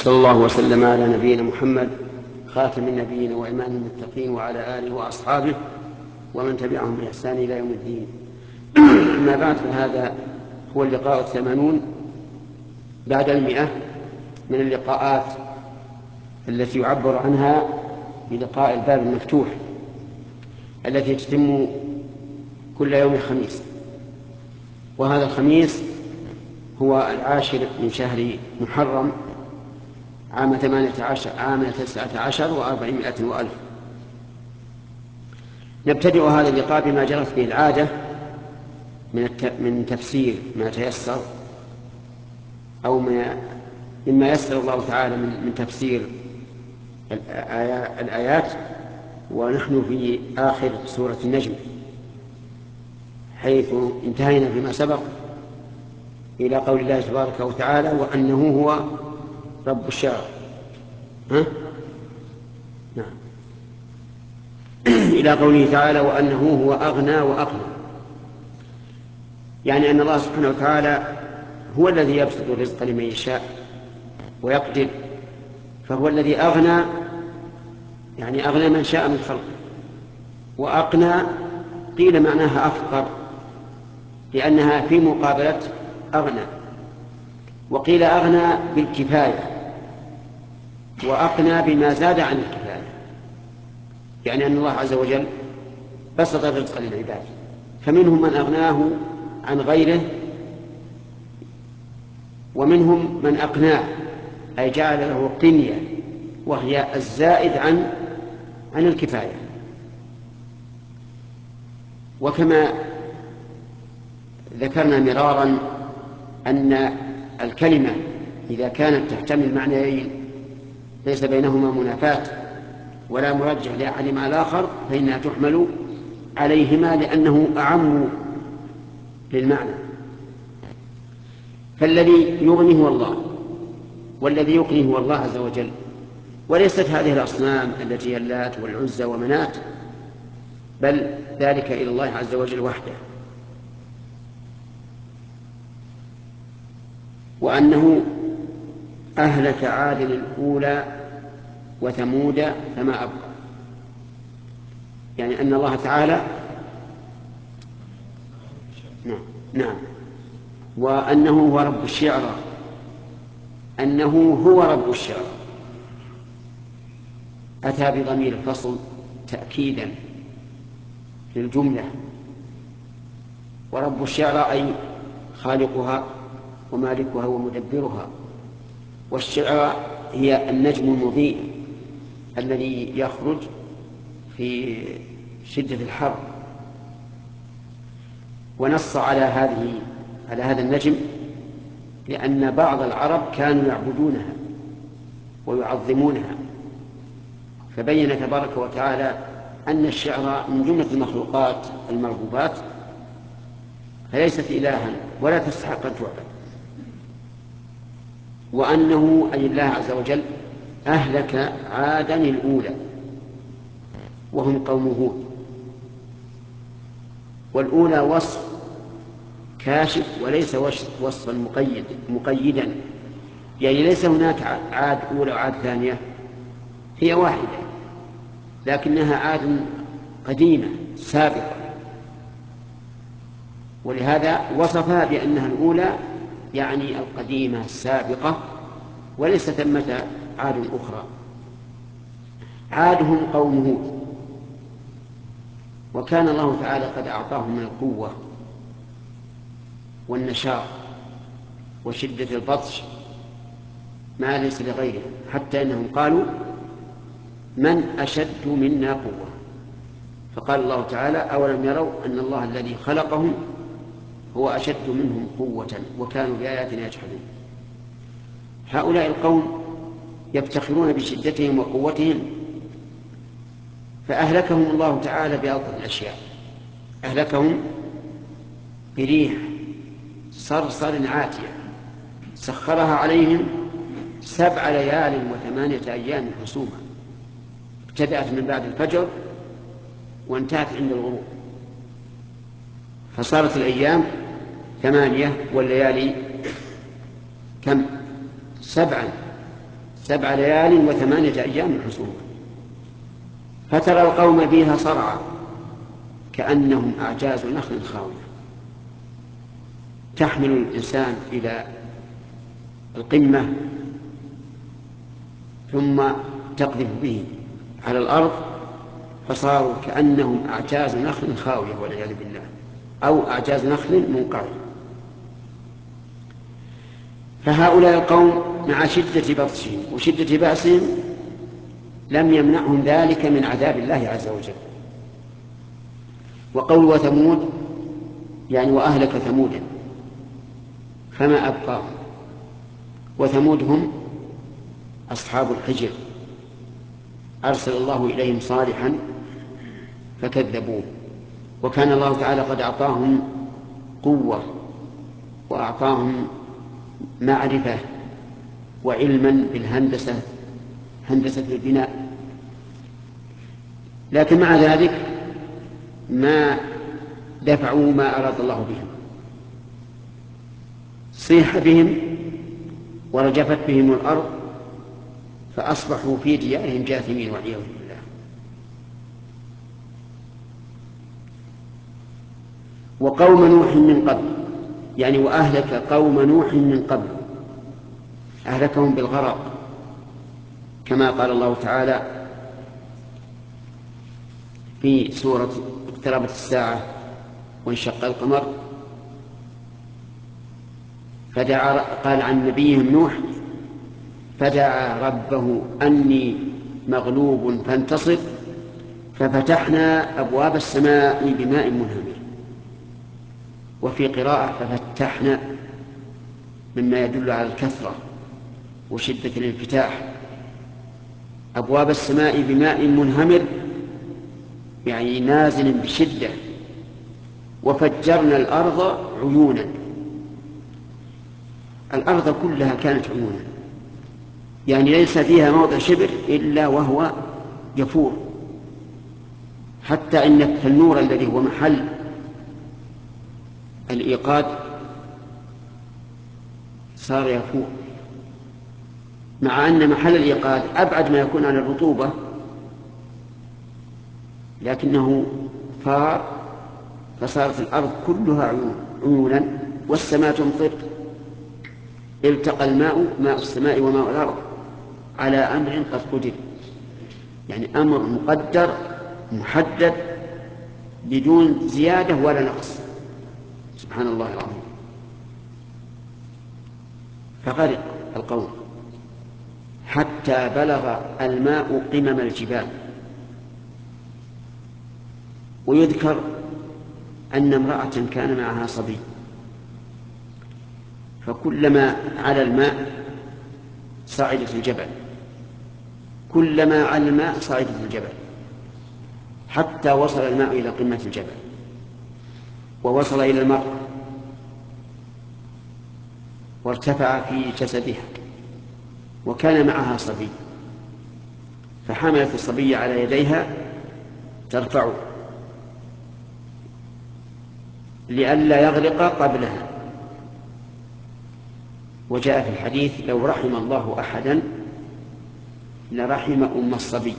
وصلى الله وسلم على نبينا محمد خاتم النبيين وإمام المتقين وعلى آله وأصحابه ومن تبعهم بإحسان إلى يوم الدين. أما بعد، فهذا هو اللقاء 80 بعد 100 من اللقاءات التي يعبر عنها بلقاء الباب المفتوح التي تتم كل يوم خميس، وهذا الخميس هو 10 من شهر محرم عام 19 و400 وألف. نبتدئ هذا اللقاء بما جرت به العادة من تفسير ما تيسر أو مما يسر الله تعالى من تفسير الآيات، ونحن في آخر سورة النجم حيث انتهينا فيما سبق إلى قول الله تبارك وتعالى وأنه هو رب الشعرى. نعم. إلى قوله تعالى وأنه هو أغنى وأقنى، يعني أن الله سبحانه وتعالى هو الذي يبسط الرزق لمن يشاء ويقدر، فهو الذي أغنى، يعني أغنى من شاء من خلقه. وأقنى قيل معناها أفقر لأنها في مقابلة أغنى، وقيل أغنى بالكفاية وأقنى بما زاد عن الكفاية، يعني أن الله عز وجل بسط الرزق للعباد، فمنهم من أغناه عن غيره ومنهم من أقناه أي جعل له قنية وهي الزائد عن الكفاية. وكما ذكرنا مرارا أن الكلمة إذا كانت تحتمل معنيين ليس بينهما منافاة ولا مرجح لأحدهما على الآخر فإنها تحمل عليهما لأنه أعم للمعنى. فالذي يغني هو الله والذي يقني هو الله عز وجل، وليست هذه الأصنام التي هي اللات والعزى ومنات، بل ذلك إلى الله عز وجل وحده. وأنه أهلك عاد الأولى وثمود فما أبقى، يعني أن الله تعالى نعم وأنه هو رب الشعرى، أنه هو رب الشعرى أتى بضمير الفصل تأكيدا للجملة، ورب الشعرى أي خالقها ومالكها ومدبرها. والشعرى هي النجم المضيء الذي يخرج في شدة الحر. ونص على هذا النجم لأن بعض العرب كانوا يعبدونها ويعظمونها، فبين تبارك وتعالى أن الشعر من جملة المخلوقات المربوبات فليست إلها ولا تستحق أن تعبد. وأنه أي الله عز وجل أهلك عادا الأولى وهم قوم هود. والأولى وصف كاشف وليس وصفا مقيدا، يعني ليس هناك عاد أولى وعاد ثانية، هي واحدة لكنها عاد قديمة سابقة، ولهذا وصفها بأنها الأولى يعني القديمة السابقة، وليس ثمة عاد أخرى. عادهم قوم هود، وكان الله تعالى قد أعطاهم من القوة والنشاط وشدة البطش ما ليس لغيره، حتى إنهم قالوا من أشد منا قوة، فقال الله تعالى أولم يروا أن الله الذي خلقهم هو أشد منهم قوة وكانوا بآياتنا يجحدون. هؤلاء القوم يفتخرون بشدتهم وقوتهم، فأهلكهم الله تعالى بأفضل الأشياء. أهلكهم بريح صرصر عاتية سخرها عليهم 7 ليال و8 أيام حسوما، ابتدأت من بعد الفجر وانتهت عند الغروب، فصارت الأيام 8 والليالي كم؟ 7 7 ليال و8 أيام حسوما، فترى القوم فيها صرعى كأنهم أعجاز نخل خاوية، تحمل الإنسان إلى القمة ثم تقذف به على الأرض فصاروا كأنهم أعجاز نخل خاوية والعياذ بالله، أو أعجاز نخل منقعر. فهؤلاء القوم مع شدة بطشهم وشدة بأسهم لم يمنعهم ذلك من عذاب الله عز وجل. وقول وثمود يعني وأهلك ثمودا فما أبقاهم. وثمود هم أصحاب الحجر، أرسل الله إليهم صالحا فكذبوه، وكان الله تعالى قد أعطاهم قوة وأعطاهم معرفة وعلما بالهندسة، هندسة البناء، لكن مع ذلك ما دفعوا ما أراد الله بهم، صيح بهم ورجفت بهم الأرض فأصبحوا في ديارهم جاثمين والعياذ بالله. وقوم نوح من قبل يعني وأهلك قوم نوح من قبل، أهلكهم بالغرق كما قال الله تعالى في سورة اقتربت الساعة وانشق القمر، قال عن نبيهم نوح فدعا ربه أني مغلوب فانتصر ففتحنا أبواب السماء بماء منهمر، وفي قراءة ففتحنا مما يدل على الكثرة وشدة الانفتاح. أبواب السماء بماء منهمر يعني نازل بشدة، وفجرنا الأرض عيونا، الأرض كلها كانت عيونا يعني ليس فيها موضع شبر إلا وهو يفور، حتى إن التنور الذي هو محل الإيقاد صار يفور، مع أن محل الإيقاد أبعد ما يكون عن الرطوبة، لكنه فار فصارت الأرض كلها عيونا والسماء تمطر، التقى الماء ماء السماء وماء الأرض على أمر قد قدر، يعني أمر مقدر محدد بدون زيادة ولا نقص، سبحان الله العظيم. فغرق القوم حتى بلغ الماء قمم الجبال. ويذكر أن امرأة كان معها صبي، فكلما على الماء صعدت الجبل، كلما على الماء صعدت الجبل حتى وصل الماء إلى قمة الجبل ووصل إلى المرأة وارتفع في جسدها، وكان معها صبي، فحملت الصبي على يديها ترفعه لئلا يغرق قبلها. وجاء في الحديث لو رحم الله أحدا لرحم أم الصبي،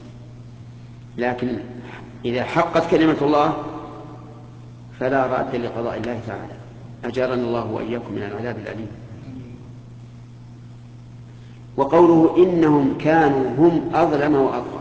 لكن إذا حقت كلمة الله فلا راد لقضاء الله تعالى، أجارنا الله وإياكم من العذاب الأليم. وقوله إنهم كانوا هم أظلم وأطغى،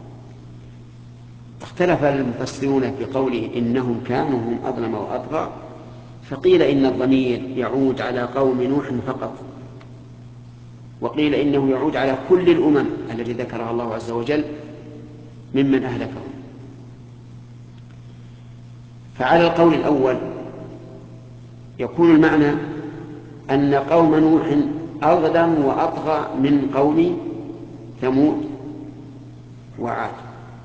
اختلف المفسرون في قوله إنهم كانوا هم أظلم وأطغى، فقيل إن الضمير يعود على قوم نوح فقط، وقيل إنه يعود على كل الأمم التي ذكرها الله عز وجل ممن أهلكهم. فعلى القول الأول يكون المعنى أن قوم نوح أظلم وأطغى من قوم ثمود وعاد،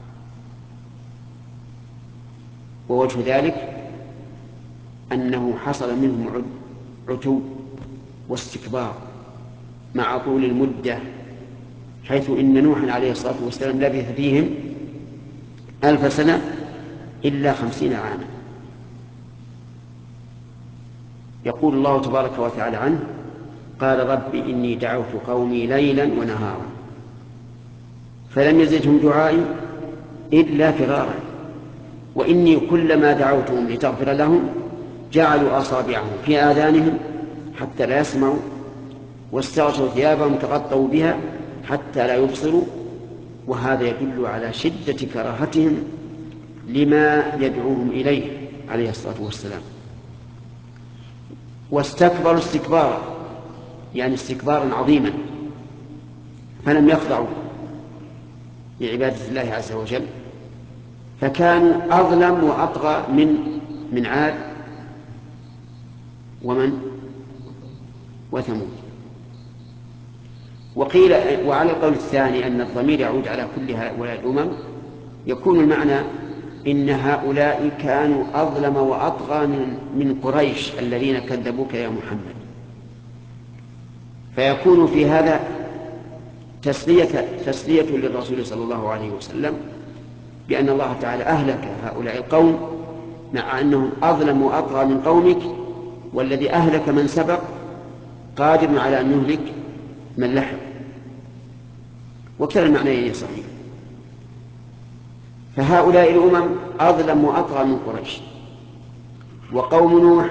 ووجه ذلك أنه حصل منهم عتو واستكبار مع طول المدة، حيث إن نوحا عليه الصلاة والسلام لبث فيهم 1000 سنة إلا 50 عاما. يقول الله تبارك وتعالى عنه قال رب إني دعوت قومي ليلا ونهارا فلم يزدهم دعائي إلا فرارا وإني كلما دعوتهم لتغفر لهم جعلوا أصابعهم في آذانهم حتى لا يسمعوا واستغشوا ثيابهم تغطوا بها حتى لا يبصروا وهذا يدل على شدة كراهتهم لما يدعوهم إليه عليه الصلاة والسلام. واستكبروا استكبارا يعني استكبارا عظيما فلم يخضعوا لعبادة الله عز وجل فكانوا أظلم وأطغى من عاد وثمود. وقيل وعلى القول الثاني أن الضمير يعود على كل هؤلاء الأمم يكون المعنى إن هؤلاء كانوا أظلم وأطغى من قريش الذين كذبوك يا محمد فيكون في هذا تسلية للرسول صلى الله عليه وسلم بأن الله تعالى أهلك هؤلاء القوم مع أنهم أظلم وأطغى من قومك والذي أهلك من سبق قادر على أن يهلك من لحق وكلا المعنيين صحيح. فهؤلاء الأمم أظلم وأطغى من قريش وقوم نوح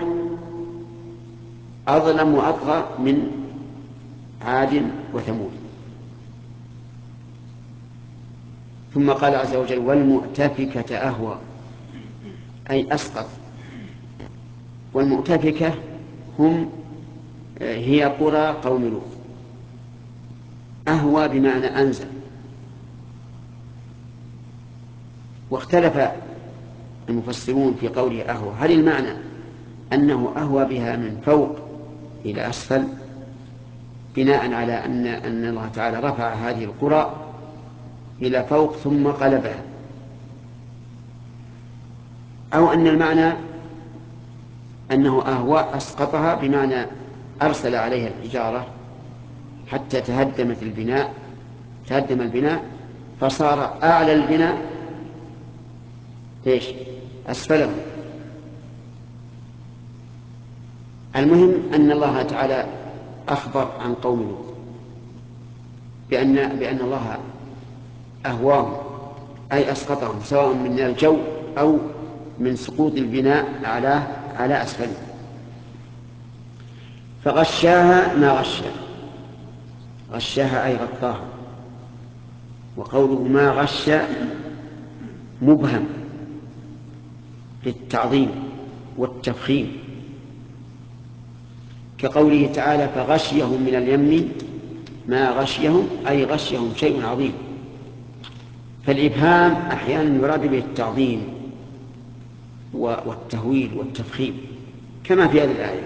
أظلم وأطغى من عاد وثمود. ثم قال عز وجل والمؤتفكة أهوى أي أسقط. والمؤتفكة هي قرى قوم لوط أهوى بمعنى أنزل. واختلف المفسرون في قوله أهوى هل المعنى أنه أهوى بها من فوق إلى أسفل بناء على أن الله تعالى رفع هذه القرى إلى فوق ثم قلبها أو أن المعنى أنه أهوى أسقطها بمعنى أرسل عليها الحجارة حتى تهدم البناء فصار أعلى البناء أسفله. المهم أن الله تعالى أخبر عن قوم لوط بأن الله أهواهم أي أسقطهم سواء من الجو أو من سقوط البناء على أسفله فغشاها ما غشاها أي غطاها. وقوله ما غش مبهم للتعظيم والتفخيم كقوله تعالى فغشيهم من اليم ما غشيهم أي غشيهم شيء عظيم. فالإبهام أحيانا يراد به التعظيم والتهويل والتفخيم كما في هذه الآية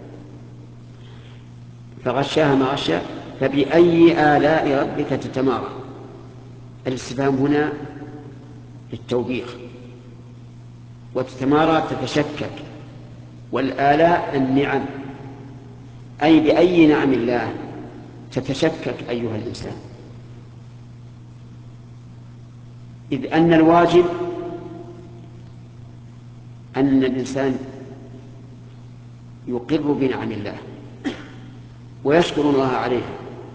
فغشاها ما غشى فبأي آلاء ربك تتمارى. الاستفهام هنا للتوبيخ وتتمارى تتشكك والآلاء النعم أي بأي نعم الله تتشكك أيها الإنسان. إذ أن الواجب أن الإنسان يقر بنعم الله ويشكر الله عليها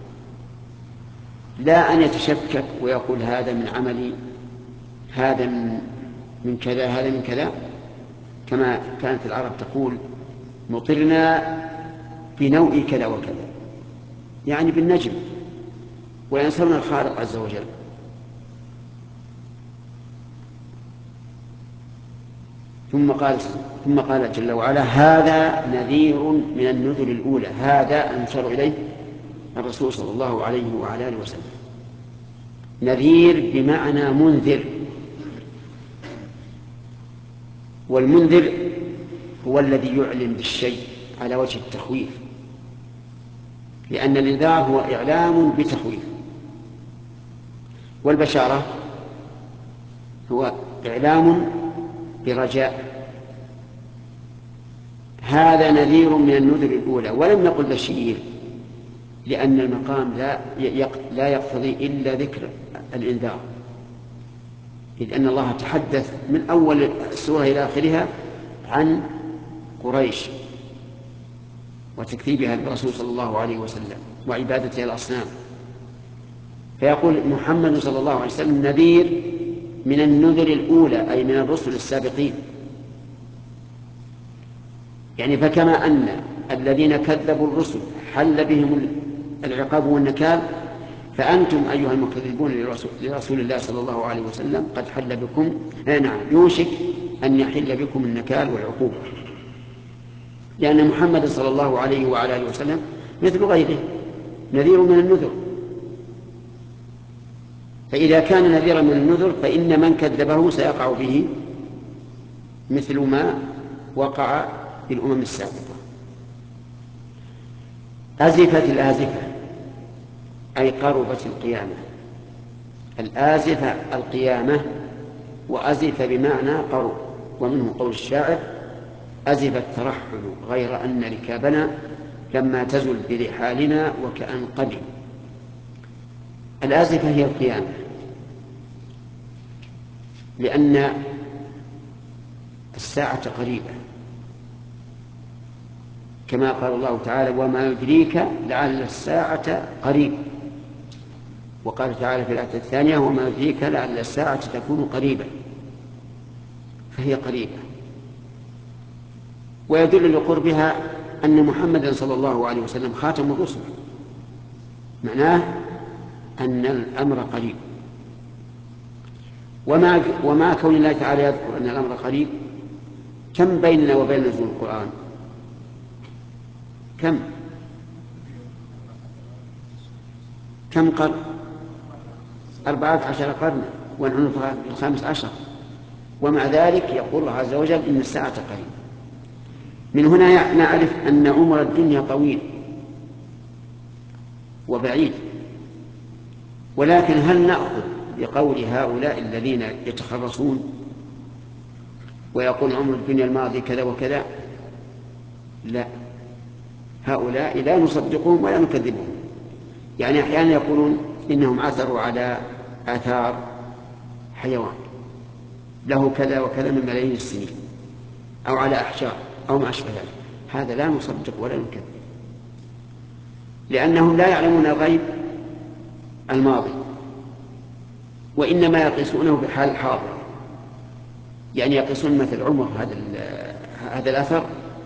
لا أن يتشكك ويقول هذا من عملي هذا من كذا هذا من كذا كما كانت العرب تقول مطرنا بنوء كذا وكذا يعني بالنجم وينسون الخالق عز وجل. ثم قال جل وعلا هذا نذير من النذر الأولى. هذا أنشر إليه الرسول صلى الله عليه وعلى آله وسلم. نذير بمعنى منذر والمنذر هو الذي يعلم بالشيء على وجه التخويف لأن الإنذار هو إعلام بتخويف والبشارة هو إعلام برجاء. هذا نذير من النذر الأولى ولم نقل بشير لأن المقام لا يقتضي إلا ذكر الإنذار إذ أن الله تحدث من أول السورة إلى آخرها عن قريش وتكذيبها بالرسول صلى الله عليه وسلم وعبادتها الأصنام. فيقول محمد صلى الله عليه وسلم نذير من النذر الأولى، أي من الرسل السابقين. يعني فكما أن الذين كذبوا الرسل حل بهم العقاب والنكال، فأنتم أيها المكذبون لرسول الله صلى الله عليه وسلم قد حل بكم، نعم يوشك أن يحل بكم النكال والعقوبة، لأن محمد صلى الله عليه وعلى آله وسلم مثل غيره نذير من النذر. فإذا كان نذيرا من النذر فإن من كذبه سيقع به مثل ما وقع في الأمم السابقة. أزفت الآزفة أي قربت القيامة. الآزفة القيامة، وأزف بمعنى قرب، ومنه قول الشاعر أزف الترحل غير أن ركابنا لما تزل برحالنا وكأن قدم. الآزفة هي القيامة، لأن الساعة قريبة، كما قال الله تعالى وما يدريك لعل الساعة قريب، وقال تعالى في الآية الثانية وما يدريك لعل الساعة تكون قريبة، فهي قريبة. ويدل لقربها أن محمدا صلى الله عليه وسلم خاتم الرسل، معناه أن الأمر قريب. ومع كون الله تعالى يذكر أن الأمر قريب، كم بيننا وبين نزول القرآن؟ كم قرن؟ 14 قرنا، ونحن في 15، ومع ذلك يقول الله عز وجل إن الساعة قريب. من هنا نعرف أن عمر الدنيا طويل وبعيد. ولكن هل نأخذ بقول هؤلاء الذين يتخرصون ويقول عمر الدنيا الماضي كذا وكذا؟ لا، هؤلاء لا نصدقهم ولا نكذبهم. يعني أحيانا يقولون إنهم عثروا على آثار حيوان له كذا وكذا من ملايين السنين، أو على أحجار أو ما أشبه ذلك. هذا لا نصدق ولا نكذب، لأنهم لا يعلمون الغيب الماضي، وإنما يقيسونه بحال الحاضر. يعني يقيسون مثل عمر هذا الأثر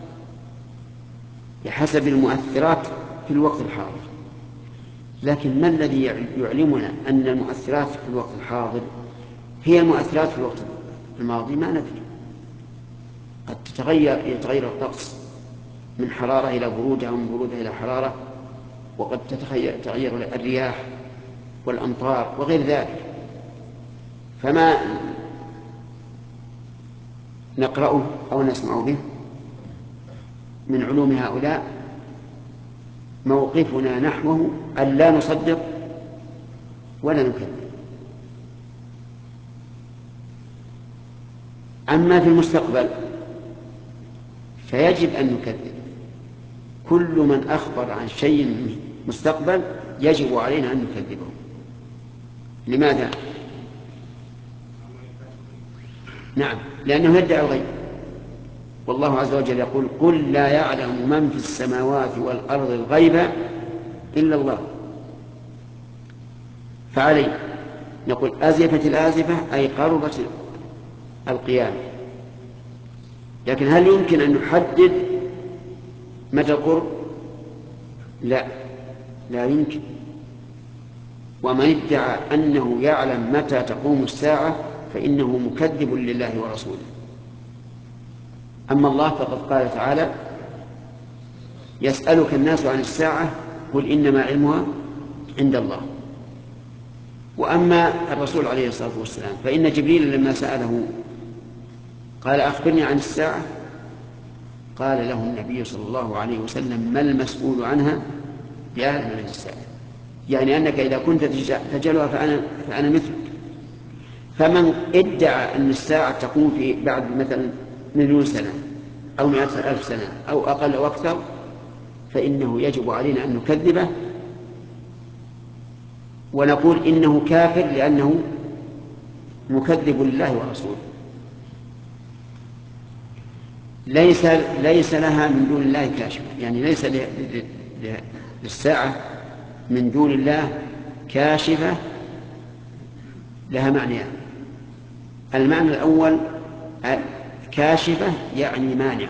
بحسب المؤثرات في الوقت الحاضر. لكن ما الذي يعلمنا أن المؤثرات في الوقت الحاضر هي المؤثرات في الوقت الماضي؟ ما ندري. قد يتغير الطقس من حرارة إلى برودة، أو من برودة إلى حرارة، وقد تتغير الرياح والأمطار وغير ذلك. فما نقرأه أو نسمع به من علوم هؤلاء موقفنا نحوه أن لا نصدق ولا نكذب. أما في المستقبل فيجب أن نكذب. كل من أخبر عن شيء مستقبل يجب علينا أن نكذبه. لماذا؟ نعم، لأنه يدعي الغيب، والله عز وجل يقول قل لا يعلم من في السماوات والأرض الغيب إلا الله. فعليه نقول أزفت الآزفة أي قربت القيامة. لكن هل يمكن أن نحدد متى القرب؟ لا يمكن. ومن ادعى أنه يعلم متى تقوم الساعة فإنه مكذب لله ورسوله. أما الله فقد قال تعالى يسألك الناس عن الساعة قل إنما علمها عند الله. وأما الرسول عليه الصلاة والسلام فإن جبريل لما سأله قال أخبرني عن الساعة، قال له النبي صلى الله عليه وسلم ما المسؤول عنها بأعلم من السائل. يعني أنك إذا كنت تجهلها فأنا مثلك. فمن ادعى أن الساعة تقوم في بعد مثلا 1,000,000 سنة أو 100,000 سنة أو أقل أو أكثر فإنه يجب علينا أن نكذبه ونقول إنه كافر لأنه مكذب لله ورسوله. ليس لها من دون الله كاشفة، يعني ليس للساعة من دون الله كاشفة. لها معنيان: المعنى الأول كاشفة يعني مانعة،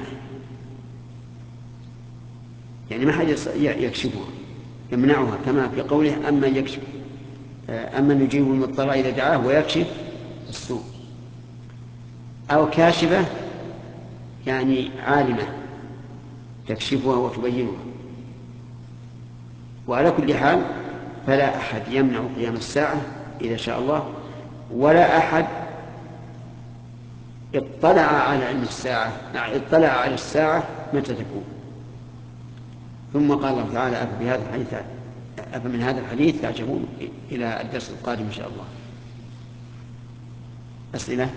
يعني ما حد يكشفها يمنعها، كما في قوله أما يجيب المضطر إذا دعاه ويكشف السوء. أو كاشفة يعني عالمة تكشفها وتبينها. وعلى كل حال فلا أحد يمنع قيام الساعة إذا شاء الله، ولا أحد اطلع على الساعة متى تكون. ثم قال الله تعالى: أفمن هذا الحديث تعجبون. إلى الدرس القادم إن شاء الله. أسئلة؟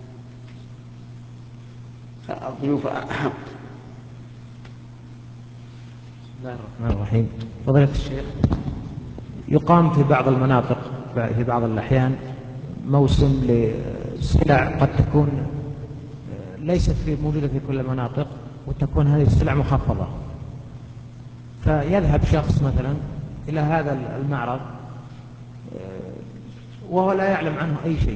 الضيوف أحق. بسم الله الرحمن الرحيم. فضيلة الشيخ، يقام في بعض المناطق في بعض الأحيان موسم لسلع قد تكون ليست موجودة في كل المناطق، وتكون هذه السلع مخفضة، فيذهب شخص مثلا إلى هذا المعرض وهو لا يعلم عنه أي شيء،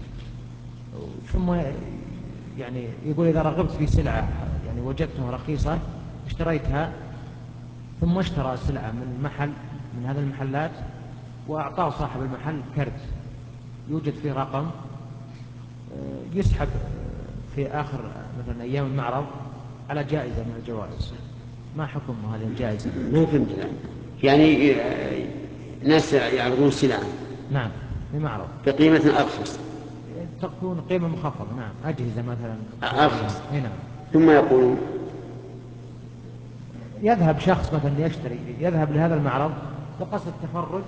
ثم يعني يقول إذا رغبت في سلعة يعني وجدتها رخيصة اشتريتها، ثم اشترى سلعة من هذه المحلات، وأعطاه صاحب المحل كرت يوجد فيه رقم يسحب في آخر مثلا أيام المعرض على جائزة من الجوائز. ما حكم هذه الجائزة؟ ما فهمت الآن. يعني ناس يعرضون سلعة، نعم، في معرض بقيمة أرخص، تكون قيمة مخفضة، نعم، أجهزة مثلا أرخص، هنا. ثم يقولون يذهب شخص مثلا يذهب لهذا المعرض بقصد التفرج،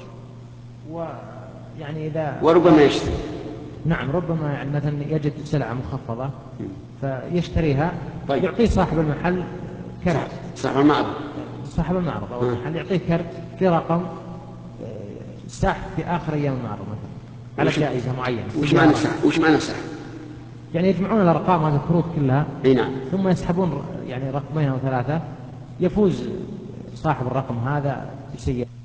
ويعني إذا وربما يشتري. نعم، ربما يعني مثلا يجد سلعة مخفضة فيشتريها. طيب. يعطيه صاحب المحل كرت، صاحب المعرض أو المحل يعطيه كرت في رقم سحب في آخر أيام المعرض مثلا على جائزة معينة. وش معنى سحب؟ يعني يجمعون الأرقام هذه الكروت كلها، نعم، ثم يسحبون يعني رقمين أو ثلاثة، يفوز صاحب الرقم هذا بسيارة.